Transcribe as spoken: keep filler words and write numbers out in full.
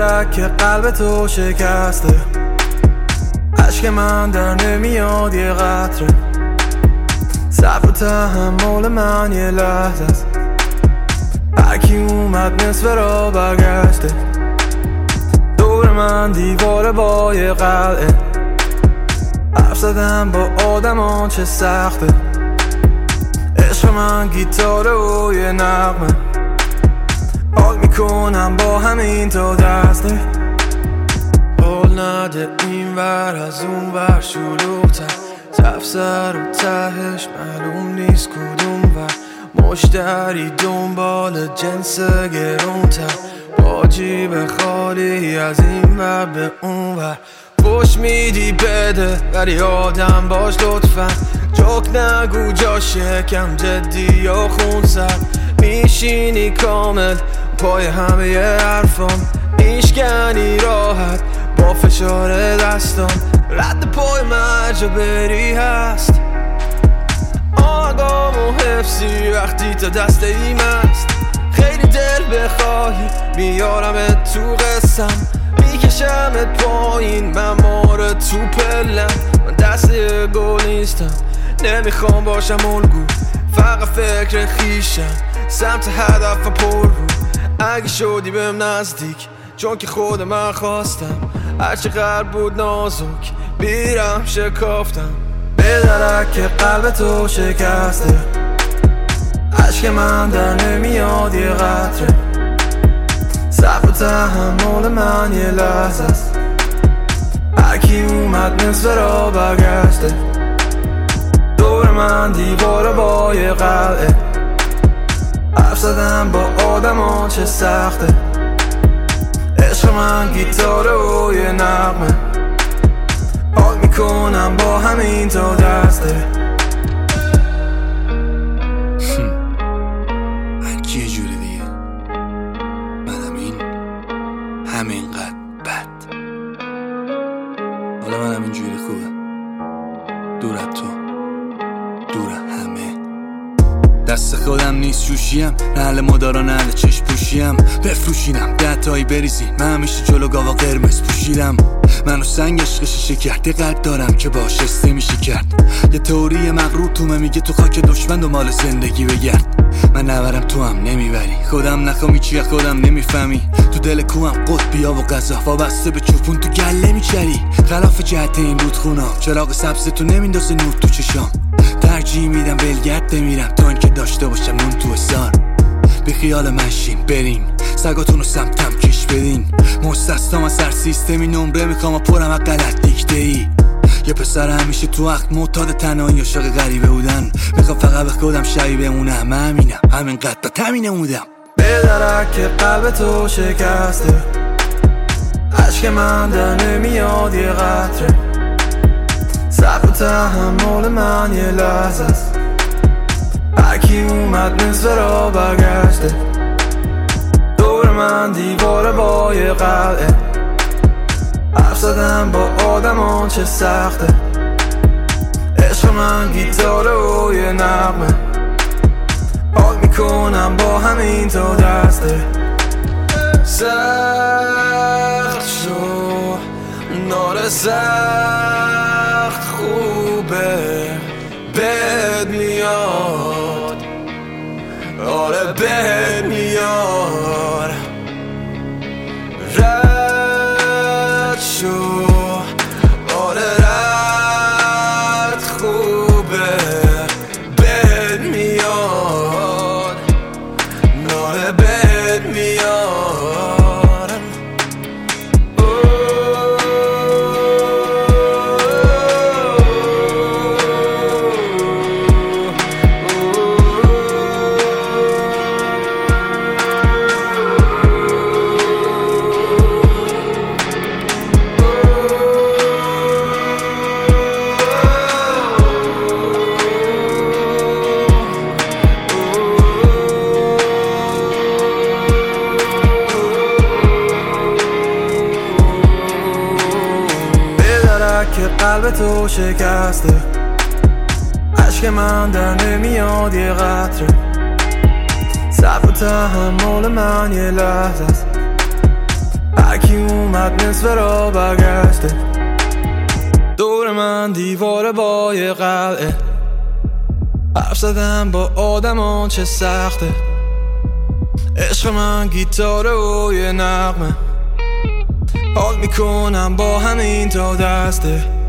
درک که قلب تو شکسته، عشق من در نمیاد یه قطره، صبر و تحمل من یه لحظه است، هرکی اومد نصف را برگشته، دور من دیواره با یه قلعه، حرف زدم با آدمان چه سخته، عشق من گیتاره و یه نغمه، حال میکنم با همین تا دسته، حال نده این ور از اون ور شلوغ‌تر، تفسر و تهش معلوم نیست کدوم ور، مشتری دنبال جنس گرونتر، با جیب خالی از این ور به اون ور، پشت میدی بده ولی آدم باش لطفا، جوک نگو جا شکم جدی یا خون سر، میشینی کامل پای همه ی حرفام، میشکنی راحت با فشار دستام، رد پای مرجا بری هست، آقام و حفظی وقتی تا دست ایم است، خیلی دل بخواهی میارم تو قسم، میکشمت پایین من ماره تو پلم، من دست گل نیستم نمیخوام باشم الگو، فقط فکر خیشم سمت هدف پر رو، اگه شدی بهم نزدیک چون که خود من خواستم، هرچی قلب بود نازک بیرم شکافتم، به درک که قلب تو شکسته، عشق من در نمیاد یه قطره، صبر و تحمل من یه لحظه است، هرکی اومد نصف را برگشته، دور من دیواره با یه قلعه، حرف زدم با آدمان چه سخته، عشق من گیتاره و یه نغمه، حال میکنم با همین تا دسته. من کی جوری دیگه منم این همینقدر بد، حالا منم این جوری خوبه، دورت تو دور همه، دست خودم نیست جوشیم، نه اهل مدارا نه اهل چشم پوشیم، بفروشینم ده تایی بریزی، من همیشه جلو گاوا قرمز پوشیدم، منو سنگ عشق شیشه کرد، یه قلب دارم که باش استه میشه کرد، یه تئوری مغرور تومه میگه تو خاک دشمن دنبال زندگی بگرد، من نبرم تو هم نمیبری، خودم نخوامی چیه خودم نمیفهمی، تو دل کوهم قطبیا و غذا وابسته به چوپون تو گله میچری، خلاف جهت این رودخونا چراغ سبز تو نمیندازه نور تو چشام، ترجیح میدم ولگرد بمیرم تا اینکه داشته باشم نون تو حسار، بی خیال منشین برین سگاتونو سمتم کش بدین، مستستام از سر سیستمی نمره میخوام پرم از غلط دیکته ای، یه پسر همیشه تو وقت معتاد تنهایی عاشق غریبه بودن، میخوام فقط به خودم شبیه بمونم، همینم همینقدر با تمینه بودم، به درک که قلب تو شکسته، عشق من در نمیاد یه قطره، صبر و تحمل من یه لحظه است، هرکی اومد نصف را برگشته، دور من دیواره با یه قلعه، حرف زدم با آدمان چه سخته، عشق من گیتاره و یه نغمه، حال میکنم با همین تا دسته، سخت شو نار سخت خوبه بد میاد، آره بد میاد، رد شو آره رد خوبه بد میاد، آره بد میاد، که قلب تو شکسته، عشق من در نمیاد یه قطره، صبر و تحمل من یه لحظه است، هرکی یکی اومد نصف را برگشته. دور من دیواره با یه قلعه، حرف زدم با آدم چه سخته. عشق من گیتاره و یه نغمه، حال میکنم با همین تا دسته.